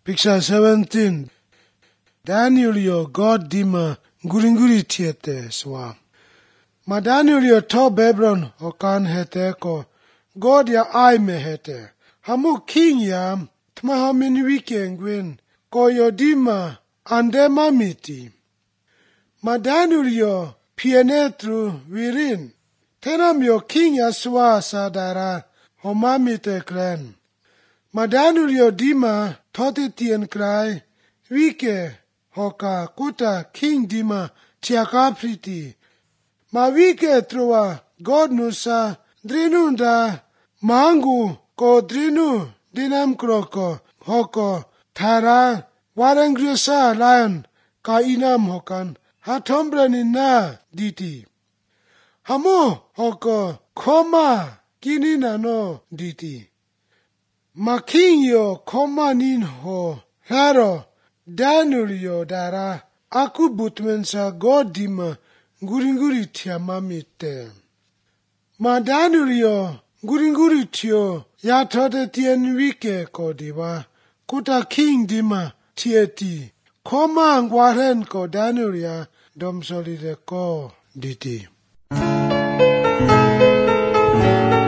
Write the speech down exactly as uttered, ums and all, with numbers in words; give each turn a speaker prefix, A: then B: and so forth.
A: Picture seventeen. Daniel yo God dima guringuri tiete swa. Ma Daniel yo to Babylon okan hete ko God ya ai me hete. Hamu king ya tma hamin weekend ko yo dima ande mamiti. Ma Daniel yo pianetru wirin. Tenam yo king ya swa sadara homamite kren. Ma Daniel yo dima toti tien krai wike hoka kuta king dima tiaka priti. Ma wike trua God nusa drinunda mangu ko drinu dinam kroko hoko thara warangryasa lion ka inam hokan hatombrani na diti. Hamu hoko koma kinina no diti. Ma king yo koma nin ho haro Daniel yo dara aku butmen sa God dima guringuri tiamamite. Ma Daniel yo guringuri tio ya tote tien wike ko diwa kuta king dima tieti. Koma angwaren ko Daniel ya domsolide ko diti.